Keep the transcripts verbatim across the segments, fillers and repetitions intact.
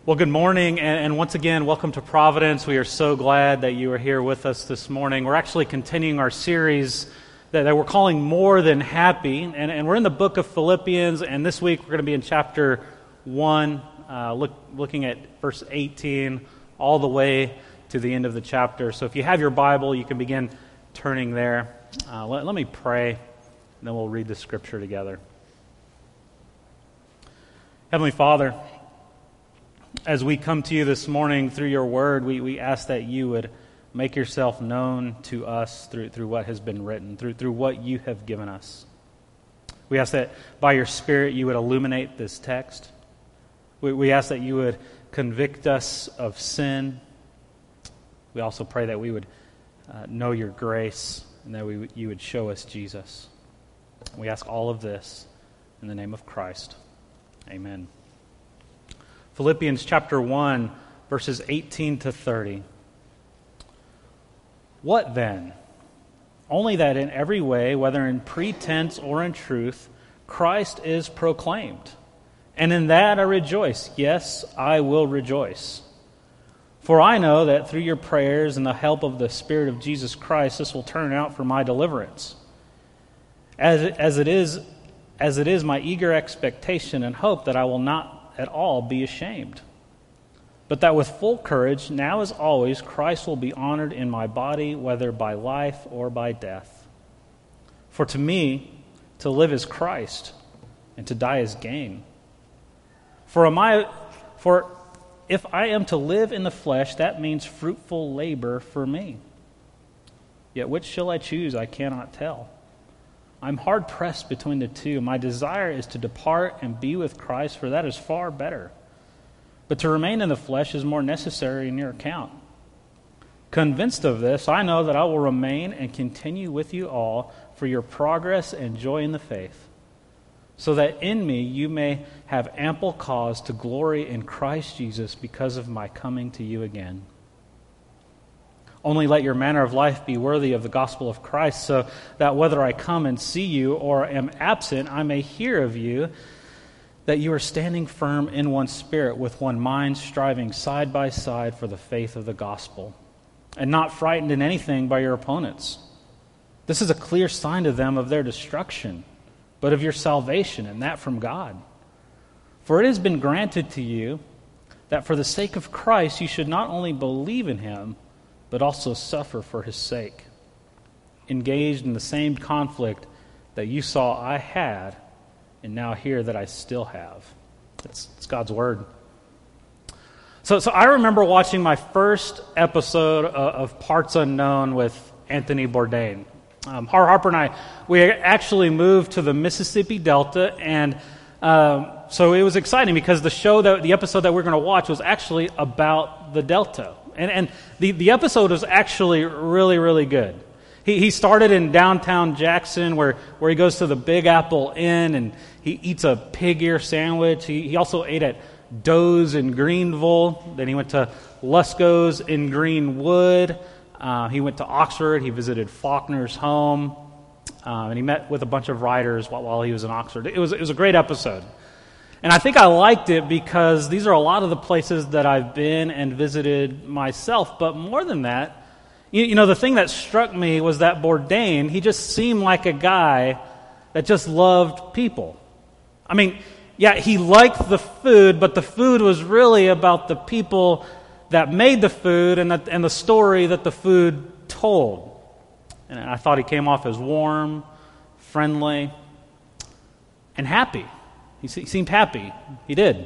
Well, good morning, and, and once again, welcome to Providence. We are so glad that you are here with us this morning. We're actually continuing our series that, that we're calling More Than Happy, and, and we're in the book of Philippians, and this week we're going to be in chapter one, uh, look, looking at verse eighteen all the way to the end of the chapter. So if you have your Bible, you can begin turning there. Uh, let, let me pray, and then we'll read the scripture together. Heavenly Father, as we come to you this morning through your word, we, we ask that you would make yourself known to us through, through what has been written, through, through what you have given us. We ask that by your Spirit you would illuminate this text. We, we ask that you would convict us of sin. We also pray that we would uh, know your grace and that we, you would show us Jesus. We ask all of this in the name of Christ. Amen. Philippians chapter one, verses eighteen to thirty. What then? Only that in every way, whether in pretense or in truth, Christ is proclaimed. And in that I rejoice. Yes, I will rejoice. For I know that through your prayers and the help of the Spirit of Jesus Christ, this will turn out for my deliverance. As it, as it is, as it is my eager expectation and hope that I will not at all be ashamed, but that with full courage, now as always, Christ will be honored in my body, whether by life or by death. For to me, to live is Christ, and to die is gain. For am I, for if I am to live in the flesh, that means fruitful labor for me. Yet which shall I choose? I cannot tell. I'm hard-pressed between the two. My desire is to depart and be with Christ, for that is far better. But to remain in the flesh is more necessary in your account. Convinced of this, I know that I will remain and continue with you all for your progress and joy in the faith, so that in me you may have ample cause to glory in Christ Jesus because of my coming to you again. Only let your manner of life be worthy of the gospel of Christ, so that whether I come and see you or am absent, I may hear of you that you are standing firm in one spirit, with one mind, striving side by side for the faith of the gospel, and not frightened in anything by your opponents. This is a clear sign to them of their destruction, but of your salvation, and that from God. For it has been granted to you that for the sake of Christ you should not only believe in him, but also suffer for his sake, engaged in the same conflict that you saw I had, and now hear that I still have. It's, it's God's word. So, so I remember watching my first episode of, of Parts Unknown with Anthony Bourdain. Um, Har Harper and I, we actually moved to the Mississippi Delta, and um, so it was exciting because the show, that the episode that we're going to watch was actually about the Delta. And, and the, the episode was actually really, really good. He, he started in downtown Jackson where, where he goes to the Big Apple Inn and he eats a pig ear sandwich. He, he also ate at Doe's in Greenville. Then he went to Lusco's in Greenwood. Uh, he went to Oxford. He visited Faulkner's home. Uh, and he met with a bunch of writers while, while he was in Oxford. It was, it was a great episode. And I think I liked it because these are a lot of the places that I've been and visited myself. But more than that, you, you know, the thing that struck me was that Bourdain, he just seemed like a guy that just loved people. I mean, yeah, he liked the food, but the food was really about the people that made the food and, that, and the story that the food told. And I thought he came off as warm, friendly, and happy. He seemed happy. He did.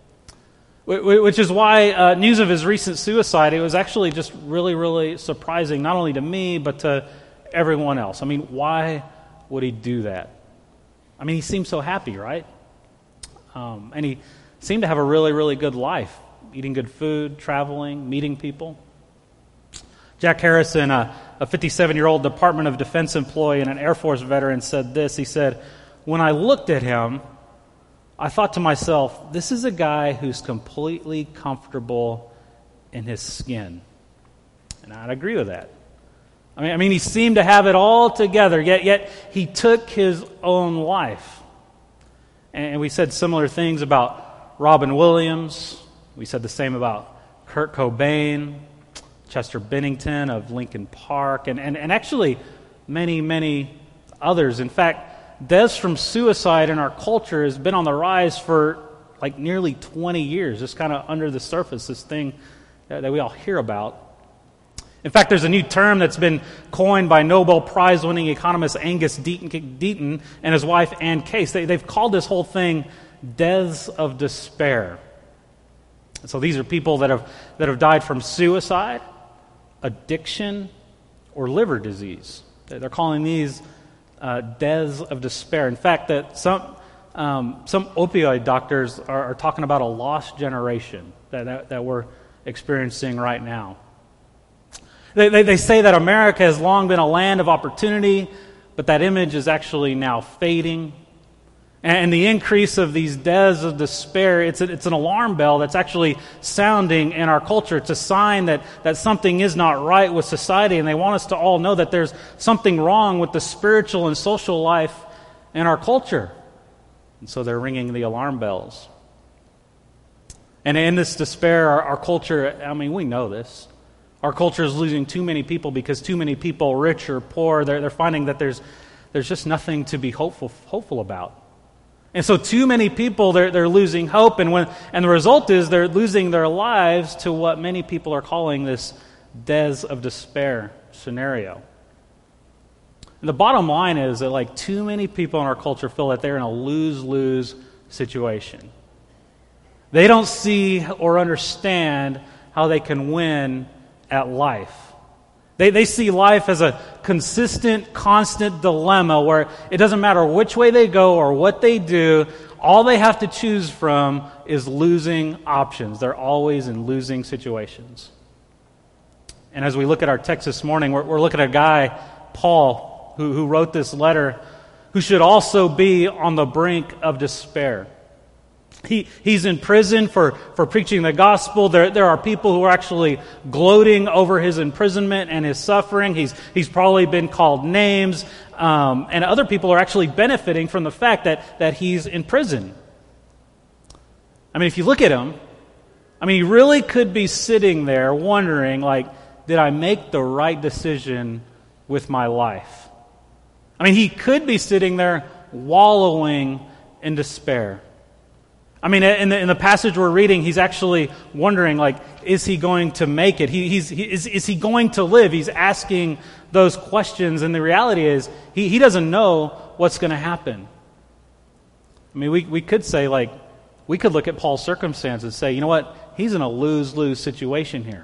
Which is why uh, news of his recent suicide, it was actually just really, really surprising, not only to me, but to everyone else. I mean, why would he do that? I mean, he seemed so happy, right? Um, and he seemed to have a really, really good life, eating good food, traveling, meeting people. Jack Harrison, a, a fifty-seven-year-old Department of Defense employee and an Air Force veteran, said this. He said, "When I looked at him, I thought to myself, this is a guy who's completely comfortable in his skin." And I'd agree with that. I mean, I mean, he seemed to have it all together, yet, yet he took his own life. And we said similar things about Robin Williams, We said the same about Kurt Cobain, Chester Bennington of Linkin Park, and, and, and actually many, many others. In fact, deaths from suicide in our culture has been on the rise for like nearly twenty years, just kind of under the surface, this thing that, that we all hear about. In fact, there's a new term that's been coined by Nobel Prize-winning economist Angus Deaton, Deaton and his wife Ann Case. They, they've called this whole thing deaths of despair. And so these are people that have that have died from suicide, addiction, or liver disease. They're calling these uh, deaths of despair. In fact, that some um, some opioid doctors are, are talking about a lost generation that, that, that we're experiencing right now. They, they, they say that America has long been a land of opportunity, but that image is actually now fading. And the increase of these deaths of despair, it's, a, it's an alarm bell that's actually sounding in our culture. It's a sign that, that something is not right with society, and they want us to all know that there's something wrong with the spiritual and social life in our culture. And so they're ringing the alarm bells. And in this despair, our, our culture, I mean, we know this. Our culture is losing too many people because too many people, rich or poor, they're, they're finding that there's, there's just nothing to be hopeful, hopeful about. And so too many people, they're, they're losing hope, and when and the result is they're losing their lives to what many people are calling this deaths of despair scenario. And the bottom line is that like too many people in our culture feel that they're in a lose-lose situation. They don't see or understand how they can win at life. They they see life as a consistent, constant dilemma where it doesn't matter which way they go or what they do, all they have to choose from is losing options. They're always in losing situations. And as we look at our text this morning, we're, we're looking at a guy, Paul, who, who wrote this letter, who should also be on the brink of despair. He he's in prison for, for preaching the gospel. There there are people who are actually gloating over his imprisonment and his suffering. He's he's probably been called names, um, and other people are actually benefiting from the fact that that he's in prison. I mean, if you look at him, I mean, he really could be sitting there wondering, like, did I make the right decision with my life? I mean, he could be sitting there wallowing in despair. I mean, in the, in the passage we're reading, he's actually wondering, like, is he going to make it? He, he's, he, is, is he going to live? He's asking those questions, and the reality is, he, he doesn't know what's going to happen. I mean, we, we could say, like, we could look at Paul's circumstances and say, you know what? He's in a lose-lose situation here.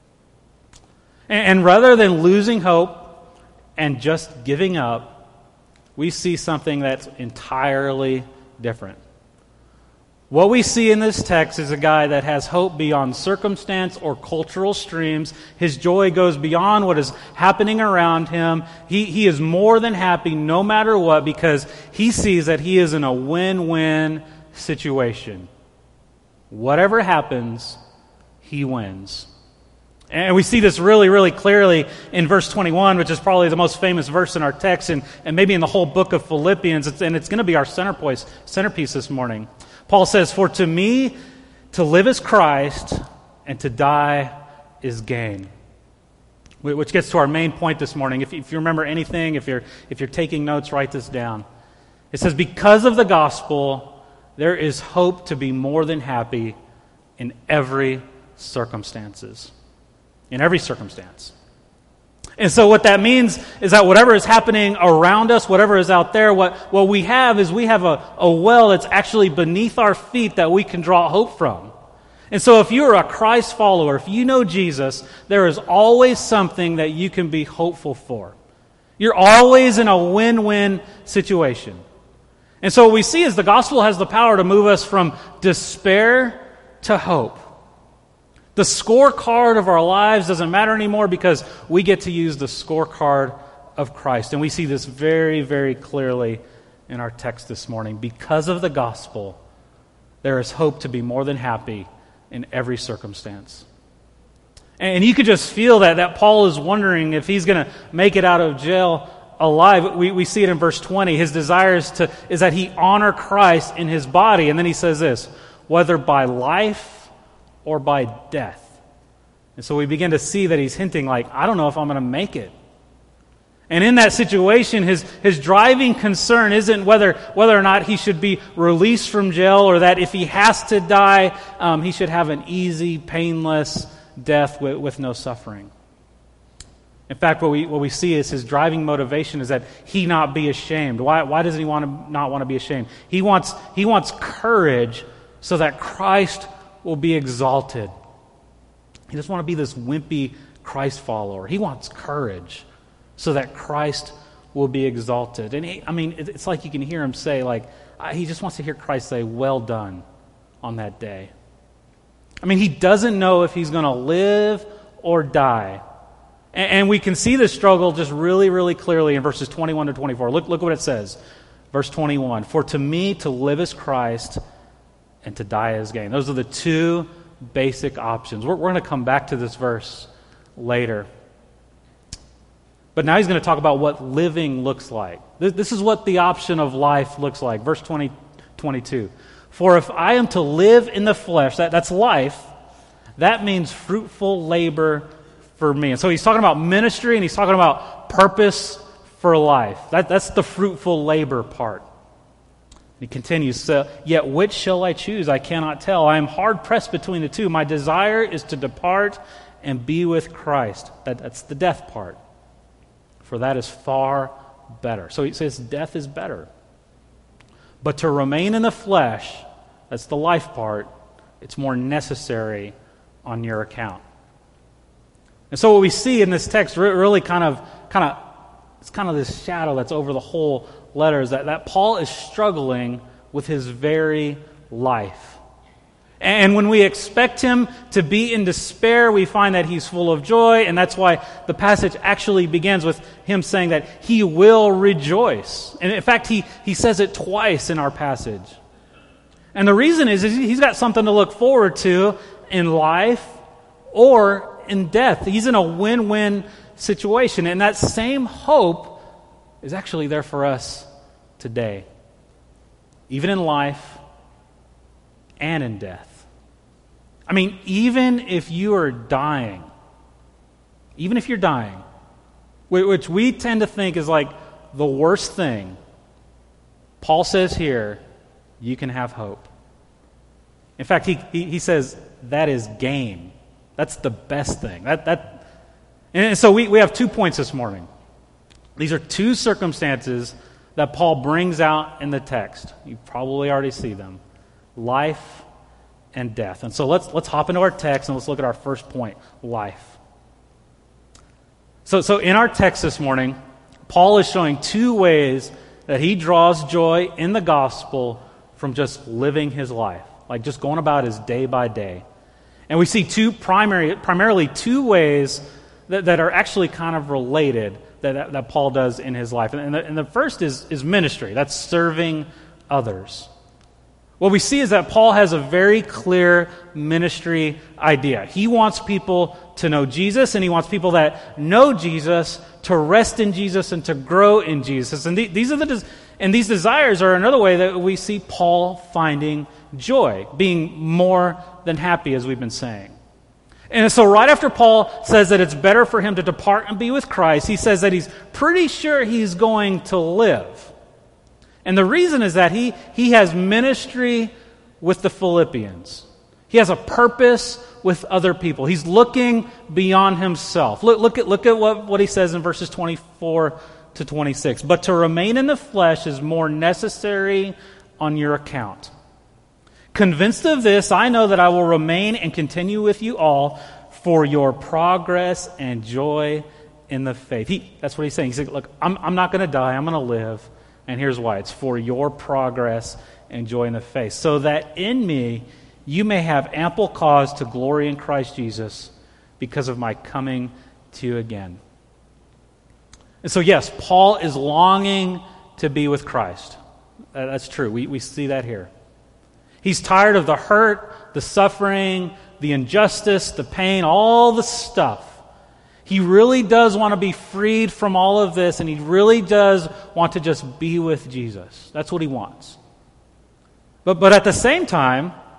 And, and rather than losing hope and just giving up, we see something that's entirely different. What we see in this text is a guy that has hope beyond circumstance or cultural streams. His joy goes beyond what is happening around him. He, he is more than happy no matter what because he sees that he is in a win-win situation. Whatever happens, he wins. And we see this really, really clearly in verse twenty-one, which is probably the most famous verse in our text and, and maybe in the whole book of Philippians. It's, and it's going to be our centerpiece, centerpiece this morning. Paul says, "For to me, to live is Christ, and to die is gain." Which gets to our main point this morning. If, if you remember anything, if you're if you're taking notes, write this down. It says, because of the gospel, there is hope to be more than happy in every circumstances. In every circumstance. And so what that means is that whatever is happening around us, whatever is out there, what, what we have is we have a, a well that's actually beneath our feet that we can draw hope from. And so if you're a Christ follower, if you know Jesus, there is always something that you can be hopeful for. You're always in a win-win situation. And so what we see is the gospel has the power to move us from despair to hope. The scorecard of our lives doesn't matter anymore because we get to use the scorecard of Christ. And we see this very, very clearly in our text this morning. Because of the gospel, there is hope to be more than happy in every circumstance. And you could just feel that, that Paul is wondering if he's going to make it out of jail alive. We, we see it in verse twenty. His desire is, to, is that he honor Christ in his body. And then he says this, whether by life or by death. And so we begin to see that he's hinting like, I don't know if I'm going to make it. And in that situation, his, his driving concern isn't whether, whether or not he should be released from jail, or that if he has to die, um, he should have an easy, painless death with, with no suffering. In fact, what we what we see is his driving motivation is that he not be ashamed. Why why does he want to not want to be ashamed? He wants he wants courage so that Christ will be exalted. He doesn't want to be this wimpy Christ follower. He wants courage so that Christ will be exalted. And he, I mean, it's like you can hear him say, like, he just wants to hear Christ say, well done on that day. I mean, he doesn't know if he's going to live or die. And, and we can see this struggle just really, really clearly in verses twenty-one to twenty-four. Look, look what it says. Verse twenty-one, for to me to live is Christ and to die is gain. Those are the two basic options. We're, we're going to come back to this verse later. But now he's going to talk about what living looks like. This, this is what the option of life looks like. Verse twenty, twenty-two. For if I am to live in the flesh, that, that's life, that means fruitful labor for me. And so he's talking about ministry and he's talking about purpose for life. That, that's the fruitful labor part. He continues, so, yet which shall I choose? I cannot tell. I am hard pressed between the two. My desire is to depart and be with Christ. That, that's the death part. For that is far better. So he says death is better. But to remain in the flesh, that's the life part, it's more necessary on your account. And so what we see in this text really kind of, kind of, it's kind of this shadow that's over the whole letter, is that, that Paul is struggling with his very life. And when we expect him to be in despair, we find that he's full of joy, and that's why the passage actually begins with him saying that he will rejoice. And in fact, he, he says it twice in our passage. And the reason is, is he's got something to look forward to in life or in death. He's in a win-win situation, and that same hope is actually there for us today, even in life and in death. I mean, even if you are dying, even if you're dying, which we tend to think is like the worst thing, Paul says here, you can have hope. In fact, he he, he says that is gain. That's the best thing. That that, and so we, we have two points this morning. These are two circumstances that Paul brings out in the text. You probably already see them. Life and death. And so let's let's hop into our text and let's look at our first point, life. So so in our text this morning, Paul is showing two ways that he draws joy in the gospel from just living his life, like just going about his day by day. And we see two primary primarily two ways that, that are actually kind of related that, that, that Paul does in his life. And the, and the first is, is ministry. That's serving others. What we see is that Paul has a very clear ministry idea. He wants people to know Jesus, and he wants people that know Jesus to rest in Jesus and to grow in Jesus. And the, these are the and these desires are another way that we see Paul finding joy, being more than happy, as we've been saying. And so right after Paul says that it's better for him to depart and be with Christ, he says that he's pretty sure he's going to live. And the reason is that he, he has ministry with the Philippians. He has a purpose with other people. He's looking beyond himself. Look, look at, look at what, what he says in verses twenty-four to twenty-six. But to remain in the flesh is more necessary on your account. Convinced of this, I know that I will remain and continue with you all for your progress and joy in the faith. He, that's what he's saying. He's like, look, I'm, I'm not going to die. I'm going to live. And here's why. It's for your progress and joy in the faith, so that in me you may have ample cause to glory in Christ Jesus because of my coming to you again. And so, yes, Paul is longing to be with Christ. That's true. We, we see that here. He's tired of the hurt, the suffering, the injustice, the pain, all the stuff. He really does want to be freed from all of this, and he really does want to just be with Jesus. That's what he wants. But but at the same time,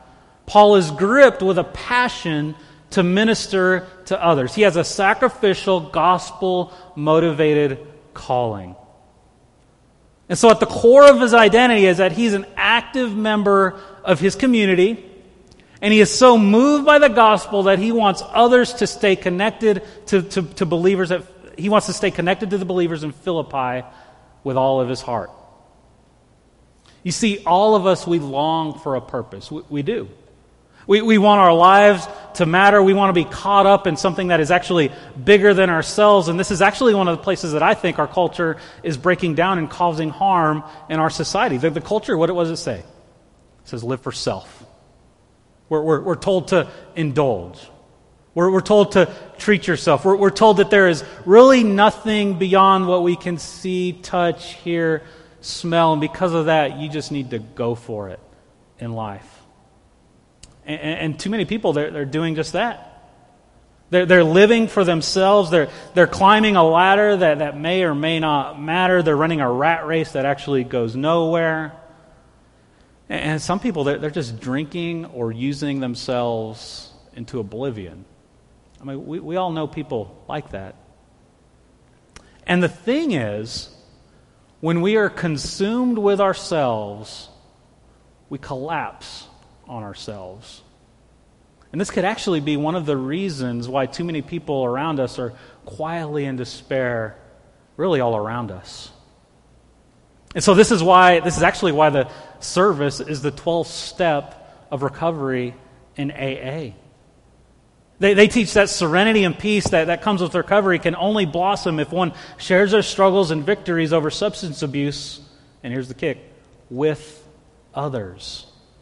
Paul is gripped with a passion to minister to others. He has a sacrificial, gospel-motivated calling. And so at the core of his identity is that he's an active member of his community, and he is so moved by the gospel that he wants others to stay connected to, to, to believers. That he wants to stay connected to the believers in Philippi with all of his heart. You see, all of us, we long for a purpose. We, we do. We, we want our lives to matter. We want to be caught up in something that is actually bigger than ourselves. And this is actually one of the places that I think our culture is breaking down and causing harm in our society. The, the culture, what, what does it say? It says live for self. We're, we're, we're told to indulge. We're, we're told to treat yourself. We're, we're told that there is really nothing beyond what we can see, touch, hear, smell. And because of that, you just need to go for it in life. And, and too many people, they're, they're doing just that. They're, they're living for themselves. They're, they're climbing a ladder that, that may or may not matter. They're running a rat race that actually goes nowhere. And, and some people, they're, they're just drinking or using themselves into oblivion. I mean, we, we all know people like that. And the thing is, when we are consumed with ourselves, we collapse on ourselves. And this could actually be one of the reasons why too many people around us are quietly in despair, really all around us. And so this is why, this is actually why the service is the twelfth step of recovery in A A. They, they teach that serenity and peace that, that comes with recovery can only blossom if one shares their struggles and victories over substance abuse, and here's the kick, with others.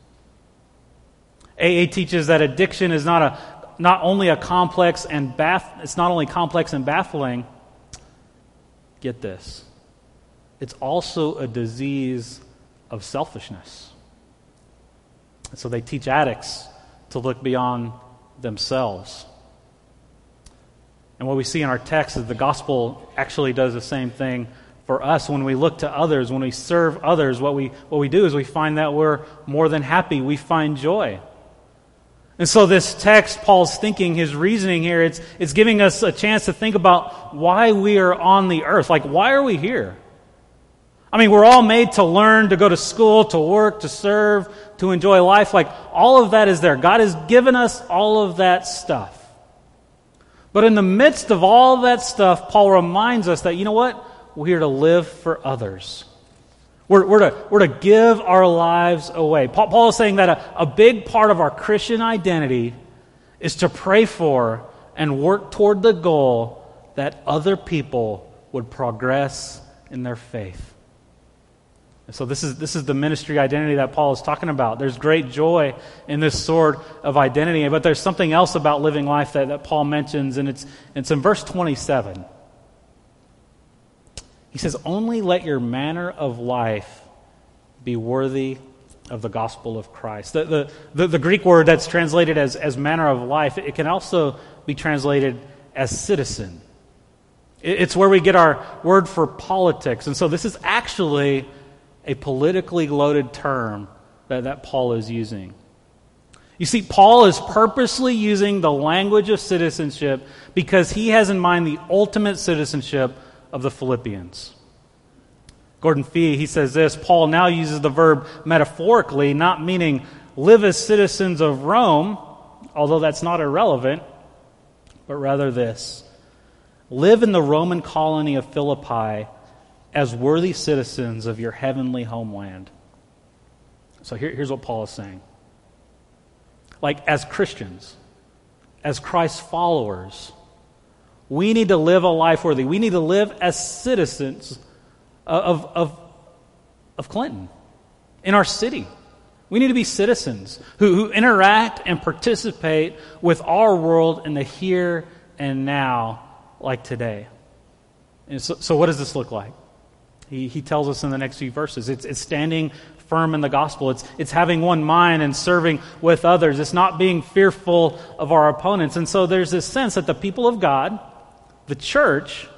A A teaches that addiction is not a not only a complex and baff, it's not only complex and baffling. Get this. It's also a disease of selfishness. And so they teach addicts to look beyond themselves. And what we see in our text is the gospel actually does the same thing for us. When we look to others, when we serve others, what we what we do is we find that we're more than happy. We find joy. And so this text, Paul's thinking, his reasoning here, it's, it's giving us a chance to think about why we are on the earth. Like, why are we here? I mean, we're all made to learn, to go to school, to work, to serve, to enjoy life. Like, all of that is there. God has given us all of that stuff. But in the midst of all that stuff, Paul reminds us that, you know what? We're here to live for others. We're, we're, to, we're to give our lives away. Paul, Paul is saying that a, a big part of our Christian identity is to pray for and work toward the goal that other people would progress in their faith. And so this is this is the ministry identity that Paul is talking about. There's great joy in this sort of identity, but there's something else about living life that, that Paul mentions, and it's, it's in verse twenty-seven. He says, only let your manner of life be worthy of the gospel of Christ. The, the, the, the Greek word that's translated as, as manner of life, it can also be translated as citizen. It, it's where we get our word for politics. And so this is actually a politically loaded term that, that Paul is using. You see, Paul is purposely using the language of citizenship because he has in mind the ultimate citizenship of the Philippians. Gordon Fee, he says this, Paul now uses the verb metaphorically, not meaning live as citizens of Rome, although that's not irrelevant, but rather this, live in the Roman colony of Philippi as worthy citizens of your heavenly homeland. So here, here's what Paul is saying. Like, as Christians, as Christ's followers, we need to live a life worthy. We need to live as citizens of, of, of Clinton, in our city. We need to be citizens who, who interact and participate with our world in the here and now, like today. And so, so what does this look like? He, he tells us in the next few verses. It's, it's standing firm in the gospel. It's, it's having one mind and serving with others. It's not being fearful of our opponents. And so there's this sense that the people of God, the church,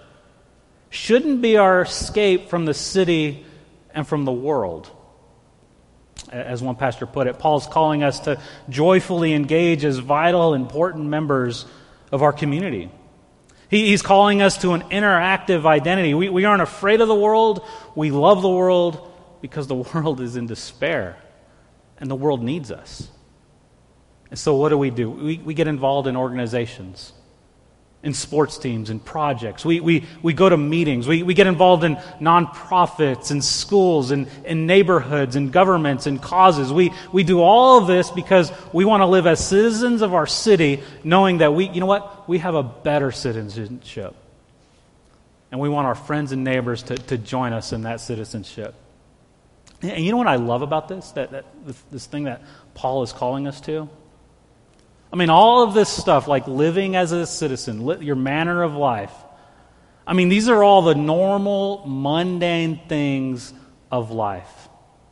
shouldn't be our escape from the city and from the world. As one pastor put it, Paul's calling us to joyfully engage as vital, important members of our community. He, he's calling us to an interactive identity. We, we aren't afraid of the world. We love the world because the world is in despair and the world needs us. And so what do we do? We, we get involved in organizations, in sports teams, in projects. We we we go to meetings. We we get involved in nonprofits, in schools, in, in neighborhoods, in governments, in causes. We we do all of this because we want to live as citizens of our city, knowing that we, you know what, we have a better citizenship. And we want our friends and neighbors to, to join us in that citizenship. And you know what I love about this? That, that this thing that Paul is calling us to? I mean, all of this stuff, like living as a citizen, li- your manner of life. I mean, these are all the normal, mundane things of life.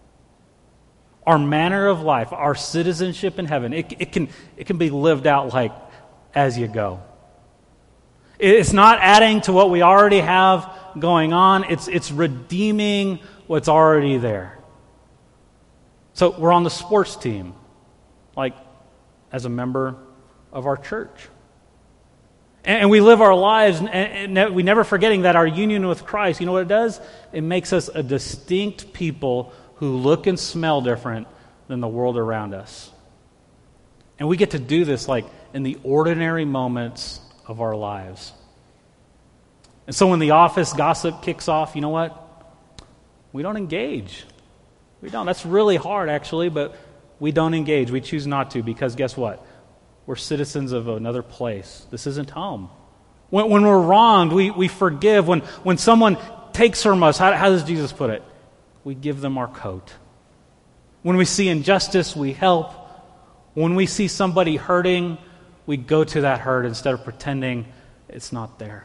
Our manner of life, our citizenship in heaven, it, it can it can be lived out like as you go. It's not adding to what we already have going on. It's it's redeeming what's already there. So we're on the sports team, like as a member of our church. And, and we live our lives, and, and we never forgetting that our union with Christ, you know what it does? It makes us a distinct people who look and smell different than the world around us. And we get to do this like in the ordinary moments of our lives. And so when the office gossip kicks off, you know what? We don't engage. We don't. That's really hard, actually, but we don't engage. We choose not to because guess what? We're citizens of another place. This isn't home. When, when we're wronged, we, we forgive. When, when someone takes from us, how, how does Jesus put it? We give them our coat. When we see injustice, we help. When we see somebody hurting, we go to that hurt instead of pretending it's not there.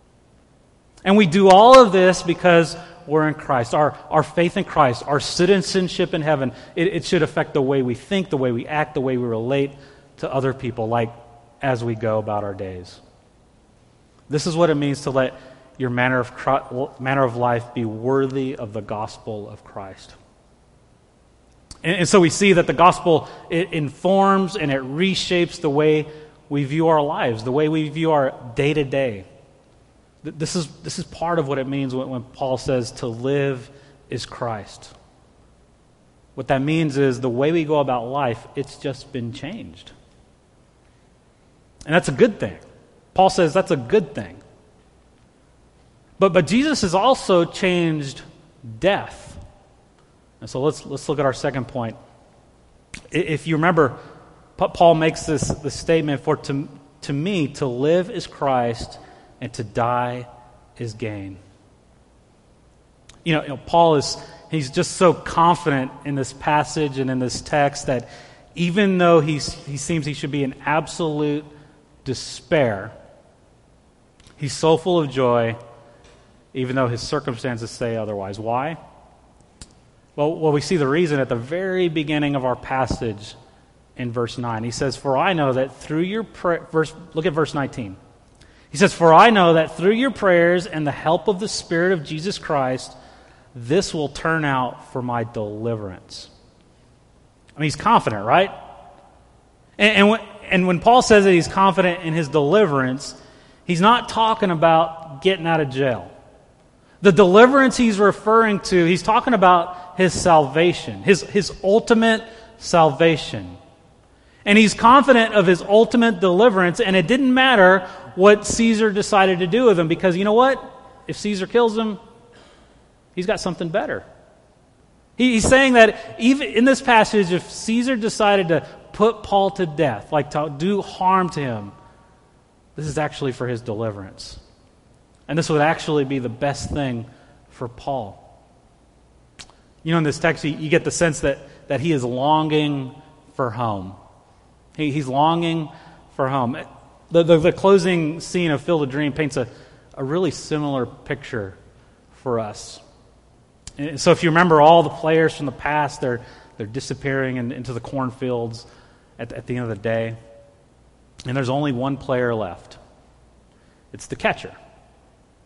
And we do all of this because we're in Christ. Our, our faith in Christ, our citizenship in heaven, it, it should affect the way we think, the way we act, the way we relate to other people, like as we go about our days. This is what it means to let your manner of, manner of life be worthy of the gospel of Christ. And, and so we see that the gospel, it informs and it reshapes the way we view our lives, the way we view our day-to-day. This is this is part of what it means when, when Paul says to live is Christ. What that means is the way we go about life, it's just been changed. And that's a good thing. Paul says that's a good thing. But but Jesus has also changed death. And so let's let's look at our second point. If you remember, Paul makes this, this statement, for to, to me, to live is Christ, and to die is gain. You know, you know, Paul is, he's just so confident in this passage and in this text that even though he's, he seems he should be in absolute despair, he's so full of joy, even though his circumstances say otherwise. Why? Well, well, we see the reason at the very beginning of our passage in verse nine. He says, for I know that through your prayer, verse, look at verse nineteen. He says, for I know that through your prayers and the help of the Spirit of Jesus Christ, this will turn out for my deliverance. I mean, he's confident, right? And, and, when, and when Paul says that he's confident in his deliverance, he's not talking about getting out of jail. The deliverance he's referring to, he's talking about his salvation, his, his ultimate salvation. And he's confident of his ultimate deliverance, and it didn't matter what Caesar decided to do with him, because you know what? If Caesar kills him, he's got something better. He, he's saying that even in this passage, if Caesar decided to put Paul to death, like to do harm to him, this is actually for his deliverance. And this would actually be the best thing for Paul. You know, in this text, you, you get the sense that, that he is longing for home. He, he's longing for home. The, the, the closing scene of Field of Dream paints a, a really similar picture for us. And so if you remember, all the players from the past, they're they're disappearing in, into the cornfields at, at the end of the day. And there's only one player left. It's the catcher.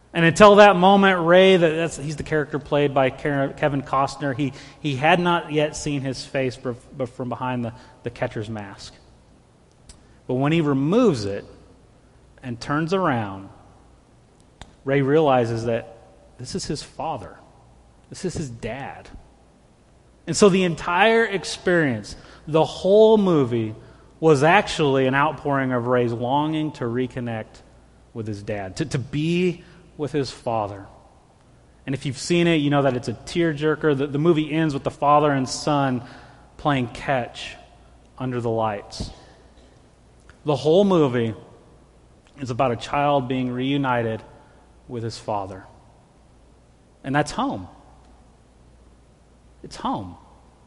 And until that moment, Ray, that, that's, he's the character played by Kevin Costner, he, he had not yet seen his face from behind the, the catcher's mask. But when he removes it and turns around, Ray realizes that this is his father. This is his dad. And so the entire experience, the whole movie, was actually an outpouring of Ray's longing to reconnect with his dad, to, to be with his father. And if you've seen it, you know that it's a tearjerker. The, the movie ends with the father and son playing catch under the lights. The whole movie is about a child being reunited with his father. And that's home. It's home.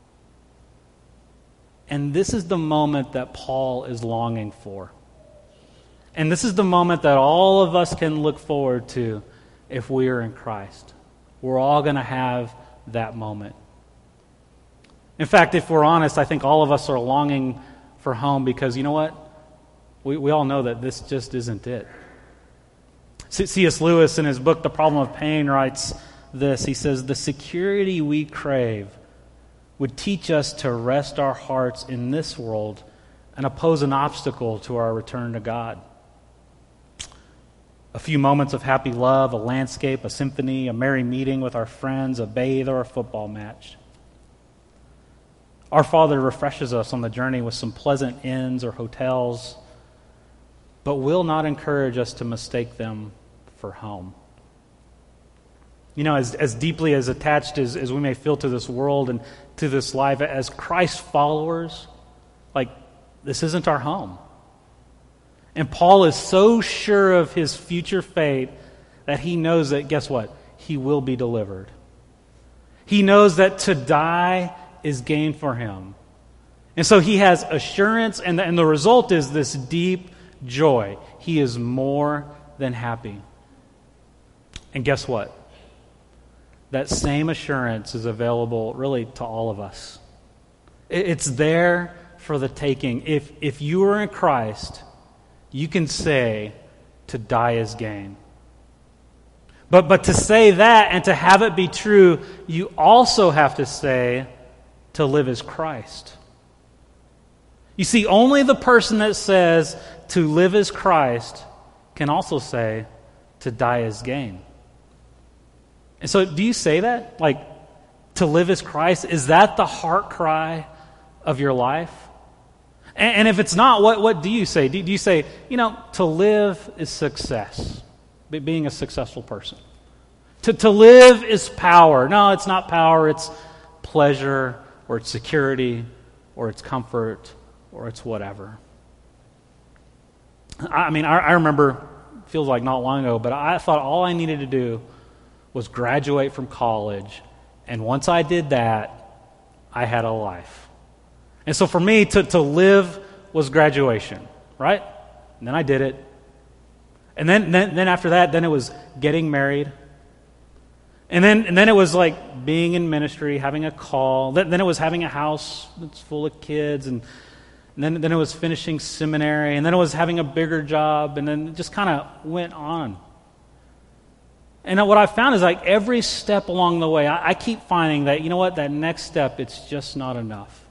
And this is the moment that Paul is longing for. And this is the moment that all of us can look forward to if we are in Christ. We're all going to have that moment. In fact, if we're honest, I think all of us are longing for home because, you know what? We, we all know that this just isn't it. C S Lewis, in his book, The Problem of Pain, writes this. He says, "The security we crave would teach us to rest our hearts in this world and oppose an obstacle to our return to God. A few moments of happy love, a landscape, a symphony, a merry meeting with our friends, a bathe, or a football match. Our Father refreshes us on the journey with some pleasant inns or hotels, but will not encourage us to mistake them for home." You know, as, as deeply as attached as, as we may feel to this world and to this life, as Christ followers, like, this isn't our home. And Paul is so sure of his future fate that he knows that, guess what? He will be delivered. He knows that to die is gain for him. And so he has assurance, and the, and the result is this deep joy. He is more than happy. And guess what? That same assurance is available really to all of us. It's there for the taking. If, if you are in Christ, you can say to die is gain. But, but to say that and to have it be true, you also have to say to live as Christ. You see, only the person that says to live as Christ can also say to die as gain. And so do you say that? Like, to live as Christ? Is that the heart cry of your life? And, and if it's not, what, what do you say? Do, do you say, you know, to live is success, being a successful person? To, to live is power. No, it's not power. It's pleasure, or it's security, or it's comfort, or it's whatever. I mean, I, I remember, feels like not long ago, but I thought all I needed to do was graduate from college, and once I did that, I had a life. And so for me, to, to live was graduation, right? And then I did it. And then, then then after that, then it was getting married. And then and then it was like being in ministry, having a call. Then, then it was having a house that's full of kids, and, and then, then it was finishing seminary, and then it was having a bigger job, and then it just kind of went on. And what I found is, like, every step along the way, I, I keep finding that, you know what, that next step, it's just not enough.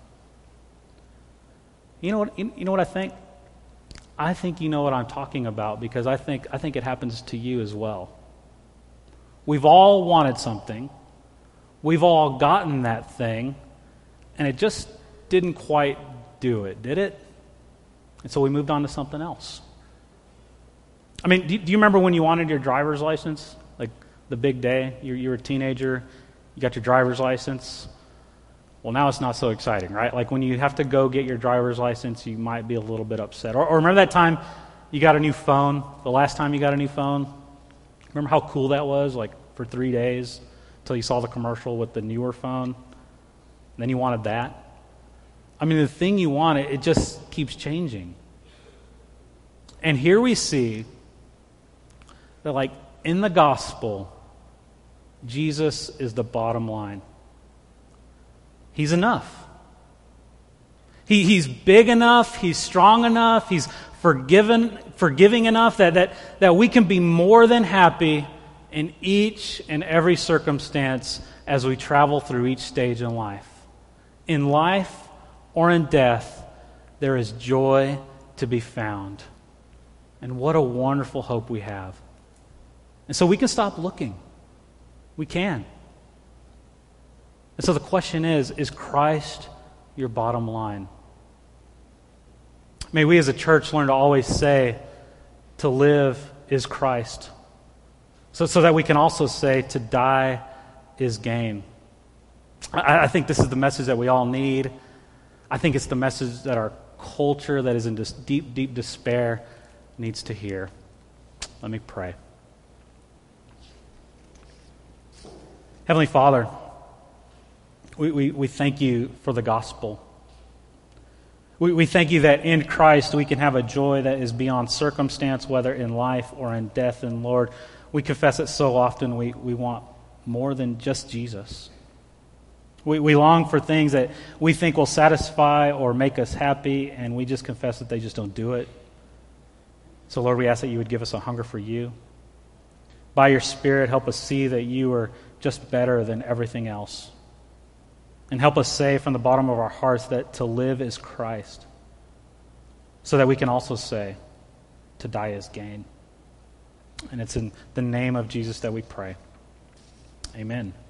You know what? You, you know what I think? I think you know what I'm talking about, because I think I think it happens to you as well. We've all wanted something. We've all gotten that thing, and it just didn't quite do it, did it? And so we moved on to something else. I mean, do, do you remember when you wanted your driver's license? Like the big day, you, you were a teenager, you got your driver's license. Well, now it's not so exciting, right? Like when you have to go get your driver's license, you might be a little bit upset. Or, or remember that time you got a new phone, the last time you got a new phone? Remember how cool that was, like for three days until you saw the commercial with the newer phone? And then you wanted that. I mean, the thing you want, it just keeps changing. And here we see that, like, in the gospel, Jesus is the bottom line. He's enough. He, he's big enough, he's strong enough, he's forgiven, forgiving enough that, that, that we can be more than happy in each and every circumstance as we travel through each stage in life. In life or in death, there is joy to be found. And what a wonderful hope we have. And so we can stop looking. We can. And so the question is, is Christ your bottom line? May we as a church learn to always say, to live is Christ. So, so that we can also say, to die is gain. I, I think this is the message that we all need. I think it's the message that our culture that is in this deep, deep despair needs to hear. Let me pray. Heavenly Father, we, we, we thank you for the gospel. We, we thank you that in Christ we can have a joy that is beyond circumstance, whether in life or in death. And Lord, we confess it so often we, we want more than just Jesus. We, we long for things that we think will satisfy or make us happy, and we just confess that they just don't do it. So Lord, we ask that you would give us a hunger for you. By your Spirit, help us see that you are just better than everything else. And help us say from the bottom of our hearts that to live is Christ, so that we can also say to die is gain. And it's in the name of Jesus that we pray. Amen.